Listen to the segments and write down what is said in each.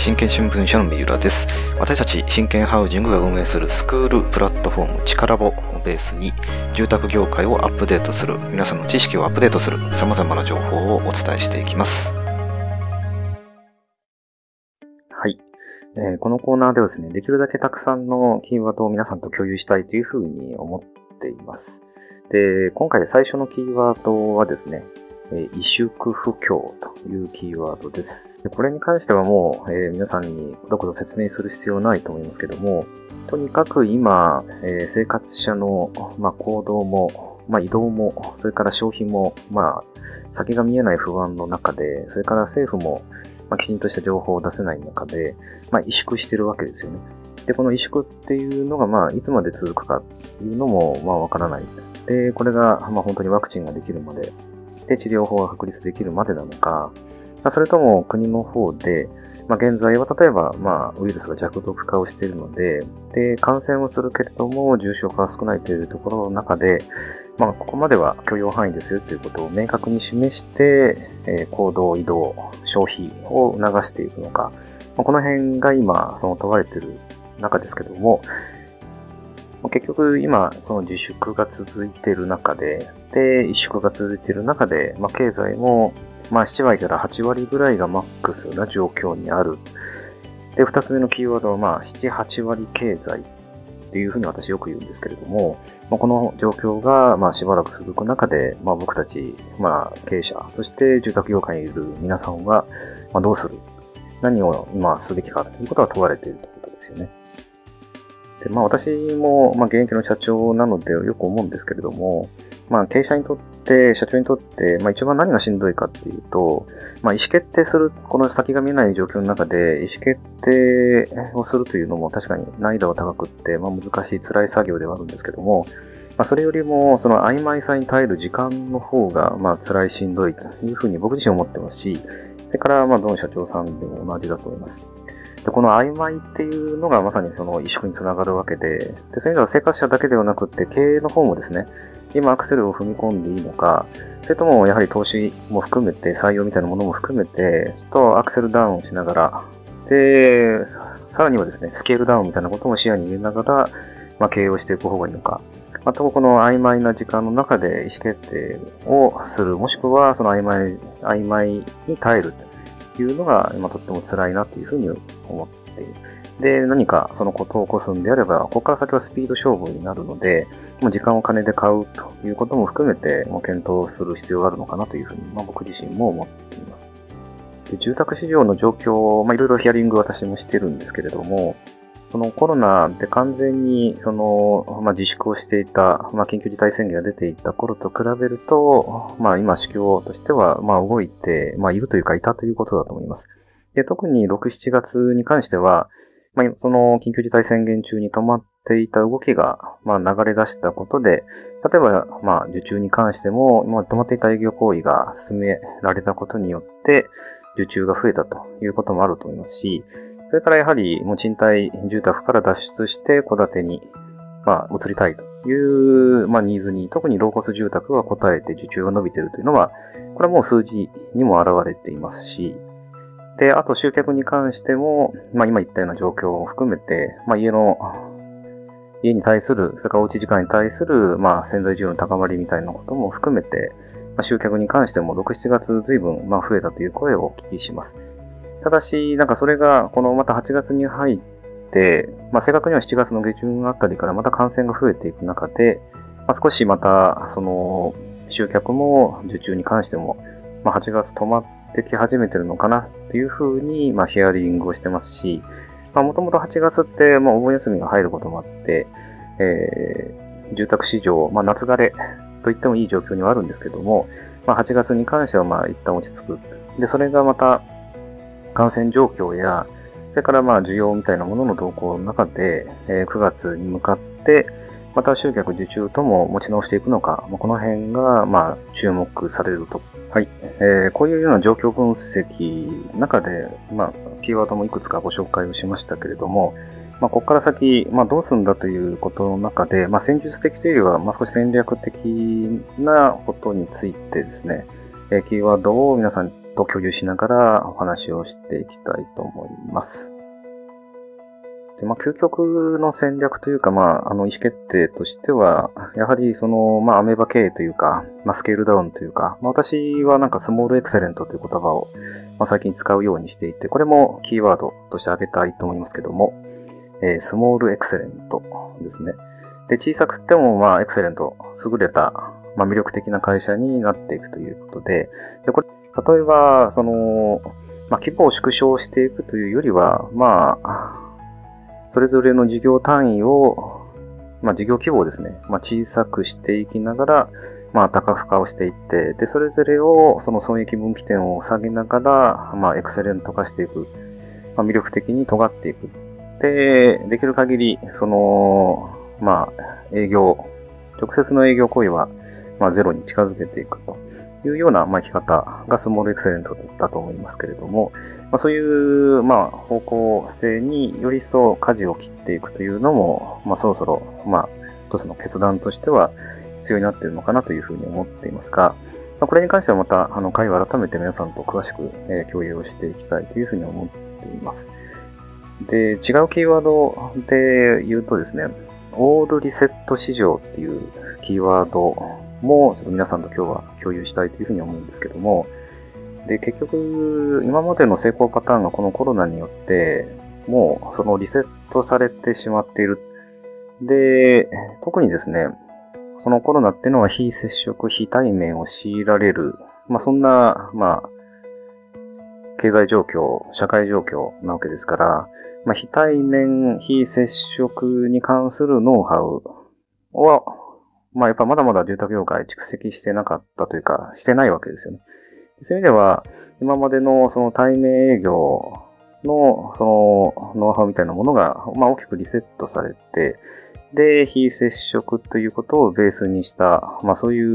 真剣新聞社の三浦です。私たち真剣ハウジングが運営するスクールプラットフォームチカラボをベースに住宅業界をアップデートする、皆さんの知識をアップデートする様々な情報をお伝えしていきます。はい。このコーナーではですね、できるだけたくさんのキーワードを皆さんと共有したいというふうに思っています。で、今回最初のキーワードはですね、萎縮不況というキーワードです。でこれに関してはもう、皆さんにどこぞ説明する必要ないと思いますけども、とにかく今、生活者の、行動も、移動も、それから消費も、先が見えない不安の中で、それから政府も、きちんとした情報を出せない中で、萎縮してるわけですよね。で、この萎縮っていうのが、いつまで続くかっていうのも、わからない。で、これが、本当にワクチンができるまで、で、治療法が確立できるまでなのか、それとも国の方で、現在は例えば、ウイルスが弱毒化をしているので、で、感染をするけれども、重症化は少ないというところの中で、ここまでは許容範囲ですよということを明確に示して、行動、移動、消費を促していくのか、この辺が今、問われている中ですけども、結局今、その自粛が続いている中で、萎縮が続いている中で、経済も、7割から8割ぐらいがマックスな状況にある。で、二つ目のキーワードは、7、8割経済っていうふうに私よく言うんですけれども、この状況が、しばらく続く中で、僕たち、経営者、そして住宅業界にいる皆さんは、どうする？何を今すべきかということが問われているということですよね。で、私も、現役の社長なのでよく思うんですけれども、経営者にとって、社長にとって、一番何がしんどいかっていうと、意思決定する、この先が見えない状況の中で、意思決定をするというのも確かに難易度が高くって、難しい辛い作業ではあるんですけども、それよりも、その曖昧さに耐える時間の方が、辛いしんどいというふうに僕自身思ってますし、それから、どの社長さんでも同じだと思います。で、この曖昧っていうのがまさにその萎縮につながるわけで、そういう意味では生活者だけではなくって経営の方もですね、今アクセルを踏み込んでいいのか、それともやはり投資も含めて採用みたいなものも含めて、ちょっとアクセルダウンしながら、で、さらにはですね、スケールダウンみたいなことも視野に入れながら、経営をしていく方がいいのか、この曖昧な時間の中で意思決定をする、もしくはその曖昧に耐えるというのが今とっても辛いなというふうに思っている。で、何かそのことを起こすんであれば、ここから先はスピード勝負になるので、時間を金で買うということも含めて、検討する必要があるのかなというふうに、僕自身も思っています。で、住宅市場の状況、いろいろヒアリング私もしてるんですけれども、そのコロナで完全に自粛をしていた、緊急事態宣言が出ていた頃と比べると、今市況としては動いて、いるというかいたということだと思います。で、特に6、7月に関しては、その緊急事態宣言中に止まっていた動きが、流れ出したことで、例えば、受注に関しても、今止まっていた営業行為が進められたことによって、受注が増えたということもあると思いますし、それからやはり、賃貸住宅から脱出して戸建てに、移りたいという、ニーズに、特にローコス住宅が応えて受注が伸びているというのは、これはもう数字にも現れていますし、で、あと集客に関しても、今言ったような状況を含めて、家に対する、それからおうち時間に対する、潜在需要の高まりみたいなことも含めて、集客に関しても6、7月随分、増えたという声をお聞きします。ただし、それが、このまた8月に入って、正確には7月の下旬あたりからまた感染が増えていく中で、少しまた、集客も受注に関しても、8月止まってき始めてるのかなっていうふうに、ヒアリングをしてますし、もともと8月って、お盆休みが入ることもあって、住宅市場、夏枯れと言ってもいい状況にはあるんですけども、8月に関しては一旦落ち着く。で、それがまた、感染状況や、それから需要みたいなものの動向の中で、9月に向かって、また集客受注とも持ち直していくのか、この辺が注目されると。はい。こういうような状況分析の中で、キーワードもいくつかご紹介をしましたけれども、ここから先、どうするんだということの中で、戦術的というよりは、少し戦略的なことについてですね、キーワードを皆さんとと共有しながらお話をしていきたいと思います。で、究極の戦略というか、意思決定としては、やはりアメーバ経営というか、スケールダウンというか、私はスモールエクセレントという言葉を、最近使うようにしていて、これもキーワードとして挙げたいと思いますけども、スモールエクセレントですね。で、小さくても、エクセレント、優れた、魅力的な会社になっていくということで、これ、例えば、規模を縮小していくというよりは、それぞれの事業単位を、事業規模をですね、小さくしていきながら、多角化をしていって、で、それぞれを、損益分岐点を下げながら、エクセレント化していく。魅力的に尖っていく。で、できる限り、営業、直接の営業行為は、ゼロに近づけていくというような、生き方がスモールエクセレントだと思いますけれども、そういう、方向性により一層舵を切っていくというのも、そろそろ、一つの決断としては必要になっているのかなというふうに思っていますが、これに関してはまた、会を改めて皆さんと詳しく、共有をしていきたいというふうに思っています。で、違うキーワードで言うとですね、オールリセット市場っていうキーワードも、ちょっと皆さんと今日は共有したいというふうに思うんですけども、で、結局、今までの成功パターンがこのコロナによって、もうそのリセットされてしまっている。で、特にですね、そのコロナっていうのは非接触、非対面を強いられる、そんな、経済状況、社会状況なわけですから、非対面、非接触に関するノウハウは、やっぱまだまだ住宅業界蓄積してなかったというか、してないわけですよね。そういう意味では、今までのその対面営業のそのノウハウみたいなものが、大きくリセットされて、で、非接触ということをベースにした、そういう、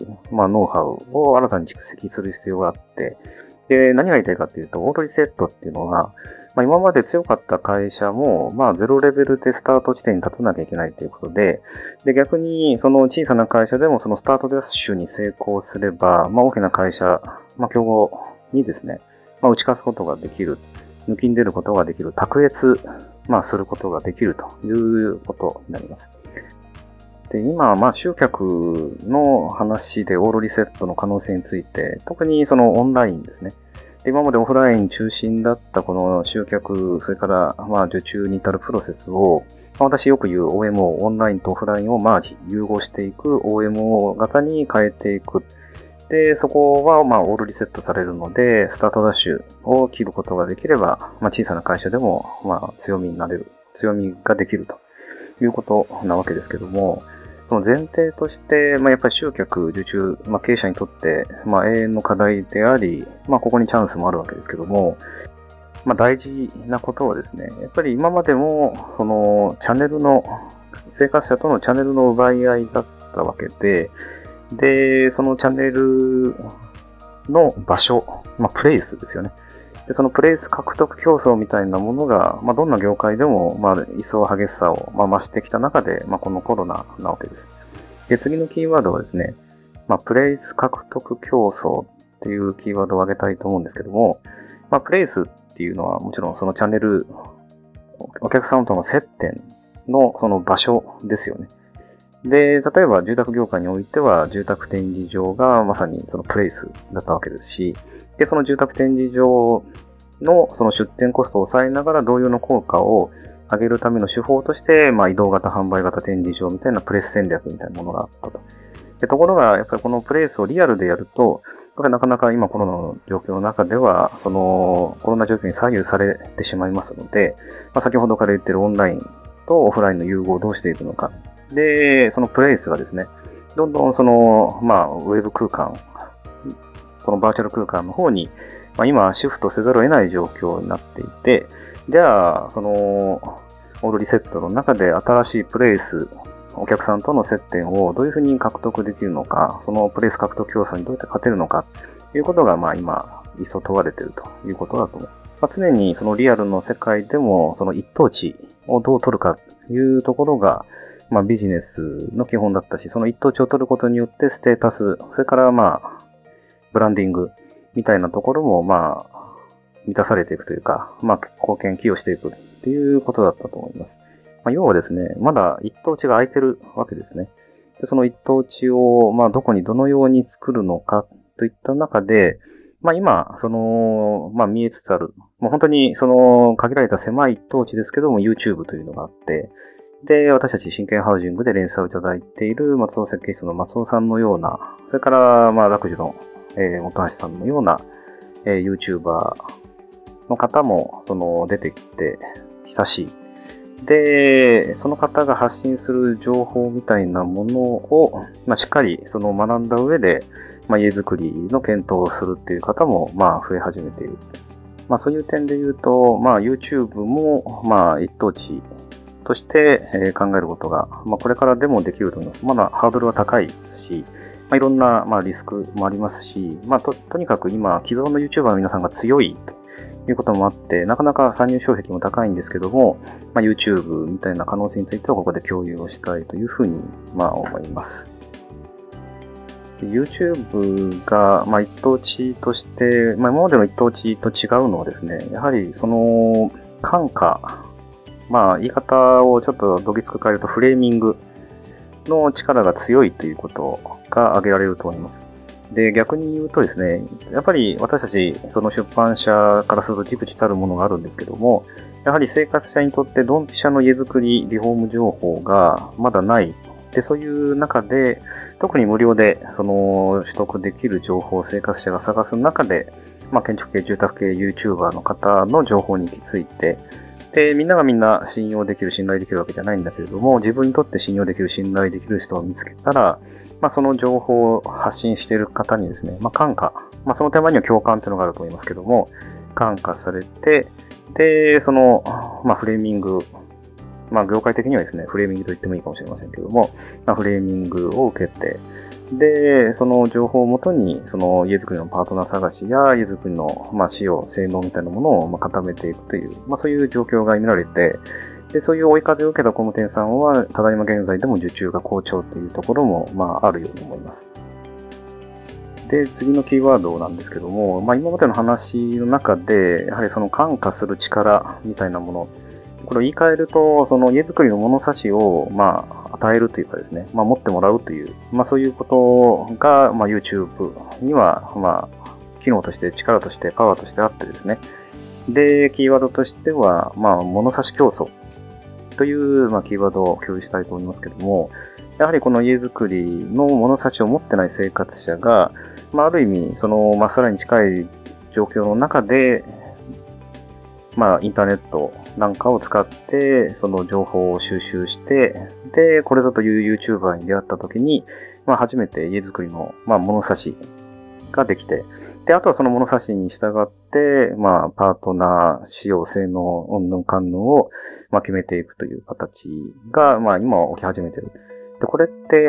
ノウハウを新たに蓄積する必要があって、で、何が言いたいかというと、オートリセットっていうのは、今まで強かった会社も、ゼロレベルでスタート地点に立たなきゃいけないということで、で、逆に、その小さな会社でもそのスタートダッシュに成功すれば、大きな会社、競合にですね、打ち勝つことができる、抜きん出ることができる、卓越、することができるということになります。で、今、集客の話でオールリセットの可能性について、特にそのオンラインですね。で、今までオフライン中心だったこの集客、それから受注に至るプロセスを、私よく言う OMO、オンラインとオフラインをマージ、融合していく OMO 型に変えていく。で、そこはオールリセットされるので、スタートダッシュを切ることができれば、小さな会社でも強みになれる、強みができるということなわけですけども、その前提として、やっぱり集客、受注、経営者にとって、永遠の課題であり、ここにチャンスもあるわけですけども、大事なことはですね、やっぱり今までも、その、チャンネルの、生活者とのチャンネルの奪い合いだったわけで、で、そのチャンネルの場所、プレイスですよね。で、そのプレイス獲得競争みたいなものが、どんな業界でも、一層激しさを、増してきた中で、このコロナなわけです。で、次のキーワードはですね、プレイス獲得競争っていうキーワードを挙げたいと思うんですけども、プレイスっていうのはもちろんそのチャンネル、お客様との接点のその場所ですよね。で、例えば住宅業界においては住宅展示場がまさにそのプレイスだったわけですし、で、その住宅展示場のその出店コストを抑えながら同様の効果を上げるための手法として、移動型販売型展示場みたいなプレス戦略みたいなものがあったと。で、ところが、やっぱりこのプレイスをリアルでやると、これなかなか今コロナの状況の中では、そのコロナ状況に左右されてしまいますので、先ほどから言っているオンラインとオフラインの融合をどうしていくのか。で、そのプレイスがですね、どんどんその、ウェブ空間、そのバーチャル空間の方に、今シフトせざるを得ない状況になっていて、じゃあ、その、オールリセットの中で新しいプレイス、お客さんとの接点をどういうふうに獲得できるのか、そのプレイス獲得競争にどうやって勝てるのか、ということが、今、一層問われているということだと思います。常にそのリアルの世界でも、その一等地をどう取るかというところが、ビジネスの基本だったし、その一等地を取ることによってステータス、それからブランディング、 みたいなところも、満たされていくというか、貢献、寄与していくっていうことだったと思います。要はですね、まだ一等地が空いてるわけですね。でその一等地を、どこにどのように作るのかといった中で、今、見えつつある、もう本当に、限られた狭い一等地ですけども、YouTube というのがあって、で、私たち真剣ハウジングで連載をいただいている松尾設計室の松尾さんのような、それから、楽寿の、本橋さんのような、YouTuber の方も、出てきて久しい。で、その方が発信する情報みたいなものを、しっかり学んだ上で、家づくりの検討をするっていう方も、増え始めている。そういう点で言うと、YouTube も、一等地として、考えることが、これからでもできると思います。まだハードルは高いですし、いろんな、リスクもありますし、とにかく今、既存の YouTuber の皆さんが強いということもあって、なかなか参入障壁も高いんですけども、YouTube みたいな可能性についてはここで共有をしたいというふうに、思います。YouTube が、一等地として、今までの一等地と違うのはですね、やはり感化、言い方をちょっとどぎつく変えるとフレーミングの力が強いということが挙げられると思います。で、逆に言うとですね、やっぱり私たち、その出版社からすると忸怩たるものがあるんですけども、やはり生活者にとってドンピシャの家づくり、リフォーム情報がまだない。で、そういう中で、特に無料で取得できる情報を生活者が探す中で、建築系、住宅系 YouTuber の方の情報に行き着いて、で、みんながみんな信用できる、信頼できるわけじゃないんだけれども、自分にとって信用できる、信頼できる人を見つけたら、その情報を発信している方にですね、感化、その手前には共感というのがあると思いますけども、感化されて、で、フレーミング、業界的にはですね、フレーミングと言ってもいいかもしれませんけども、フレーミングを受けて、で、その情報をもとに、家づくりのパートナー探しや家づくりの、仕様、性能みたいなものを、固めていくという、そういう状況が見られて、で、そういう追い風を受けた工務店さんは、ただいま現在でも受注が好調というところも、あるように思います。で、次のキーワードなんですけども、今までの話の中で、やはりその感化する力みたいなもの、これを言い換えると、その家づくりの物差しを、与えるというかですね、持ってもらうという、そういうことが、YouTube には、機能として、力として、パワーとしてあってですね。で、キーワードとしては、物差し競争という、キーワードを共有したいと思いますけども、やはりこの家づくりの物差しを持ってない生活者が、ある意味、さらに近い状況の中で、インターネットなんかを使って、その情報を収集して、で、これぞという YouTuber に出会った時に、初めて家づくりの、物差しができて、で、あとはその物差しに従って、パートナー、使用、性能、云々かんぬんを、決めていくという形が、今起き始めている。で、これって、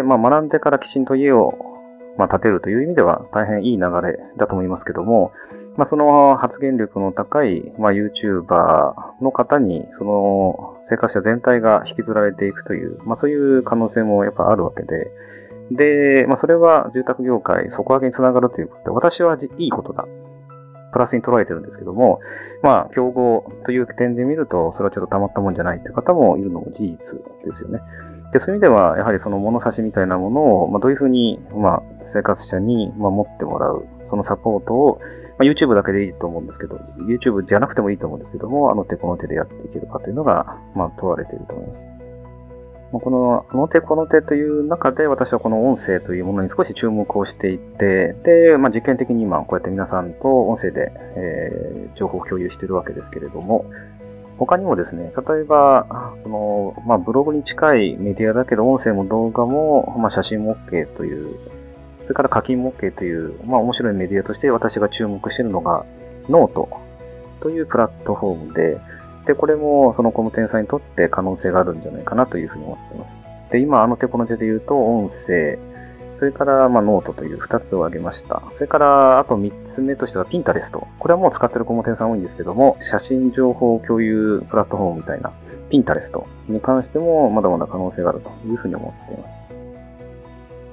学んでからきちんと家を、建てるという意味では大変いい流れだと思いますけども、その発言力の高い、YouTuber の方に、その生活者全体が引きずられていくという、そういう可能性もやっぱあるわけで、で、それは住宅業界底上げにつながるということで、私はいいことだ。プラスに捉えてるんですけども、競合という点で見ると、それはちょっとたまったもんじゃないという方もいるのも事実ですよね。で、そういう意味では、やはりその物差しみたいなものを、どういうふうに、生活者に、持ってもらう、そのサポートを、YouTube だけでいいと思うんですけど、YouTube じゃなくてもいいと思うんですけども、あの手この手でやっていけるかというのが、問われていると思います。この、あの手この手という中で、私はこの音声というものに少し注目をしていて、で、実験的に今、こうやって皆さんと音声で、情報を共有しているわけですけれども、他にもですね、例えば、ブログに近いメディアだけど、音声も動画も、写真も OK という、それから課金も OK という、面白いメディアとして私が注目しているのが、ノートというプラットフォームで、で、これもその工務店さんにとって可能性があるんじゃないかなというふうに思っています。で、今、あの手この手で言うと、音声、それから、ノートという2つを挙げました。それから、あと3つ目としては、ピンタレスト。これはもう使っている工務店さん多いんですけども、写真情報共有プラットフォームみたいな、ピンタレストに関しても、まだまだ可能性があるというふうに思っています。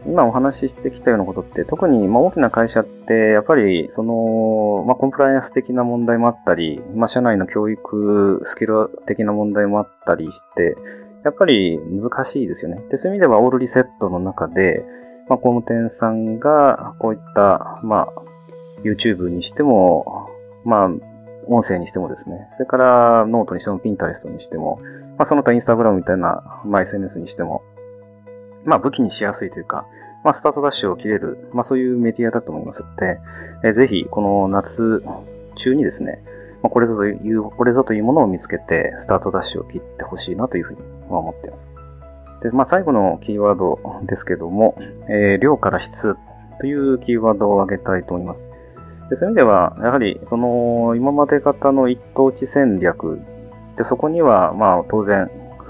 今お話ししてきたようなことって、特に大きな会社って、やっぱりコンプライアンス的な問題もあったり、社内の教育スキル的な問題もあったりして、やっぱり難しいですよね。で、そういう意味ではオールリセットの中で、工務店さんがこういった、YouTube にしても、音声にしてもですね、それからノートにしても、ピンタレストにしても、その他インスタグラムみたいな、SNS にしても、武器にしやすいというか、スタートダッシュを切れる、そういうメディアだと思いますので、ぜひ、この夏中にですね、これぞというものを見つけて、スタートダッシュを切ってほしいなというふうに思っています。で、最後のキーワードですけども、量から質というキーワードを挙げたいと思います。で、そういう意味では、やはり、今まで型の一等地戦略で、そこには、当然、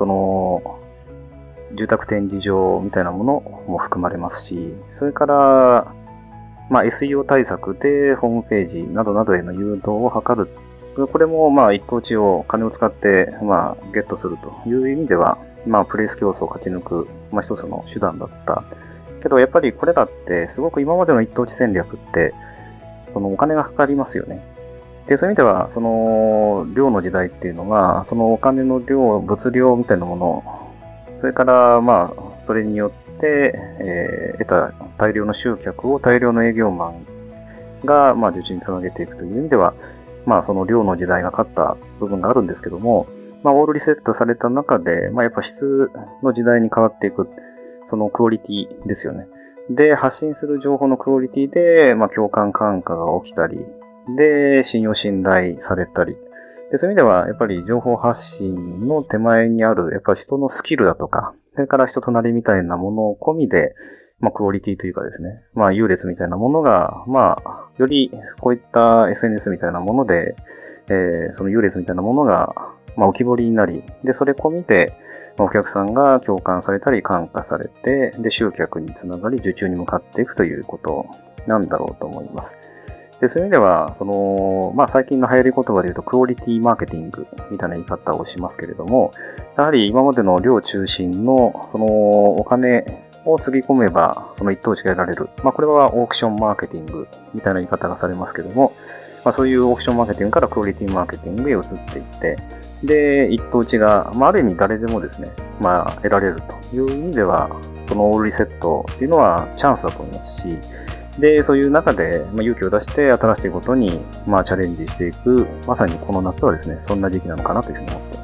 住宅展示場みたいなものも含まれますし、それから、SEO 対策でホームページなどなどへの誘導を図る。これも、一等地を金を使って、ゲットするという意味では、プレイス競争を勝ち抜く、一つの手段だった。けど、やっぱりこれだって、すごく今までの一等地戦略って、お金がかかりますよね。で、そういう意味では、量の時代っていうのが、そのお金の量、物量みたいなもの、それから、それによって、得た大量の集客を大量の営業マンが、受注につなげていくという意味では、その量の時代が勝った部分があるんですけども、オールリセットされた中で、やっぱ質の時代に変わっていく、そのクオリティですよね。で、発信する情報のクオリティで、共感感化が起きたり、で、信用信頼されたり、で、そういう意味では、やっぱり情報発信の手前にある、やっぱり人のスキルだとか、それから人となりみたいなものを込みで、クオリティというかですね、優劣みたいなものが、よりこういった SNS みたいなもので、その優劣みたいなものが、浮き彫りになり、で、それ込みで、お客さんが共感されたり感化されて、で、集客につながり、受注に向かっていくということなんだろうと思います。で、そういう意味では、最近の流行り言葉で言うと、クオリティマーケティングみたいな言い方をしますけれども、やはり今までの量中心の、お金をつぎ込めば、その一等地が得られる。これはオークションマーケティングみたいな言い方がされますけれども、そういうオークションマーケティングからクオリティマーケティングへ移っていって、で、一等地が、ある意味誰でもですね、得られるという意味では、そのオールリセットっていうのはチャンスだと思いますし、で、そういう中で、勇気を出して新しいことに、チャレンジしていく、まさにこの夏はですね、そんな時期なのかなというふうに思っています。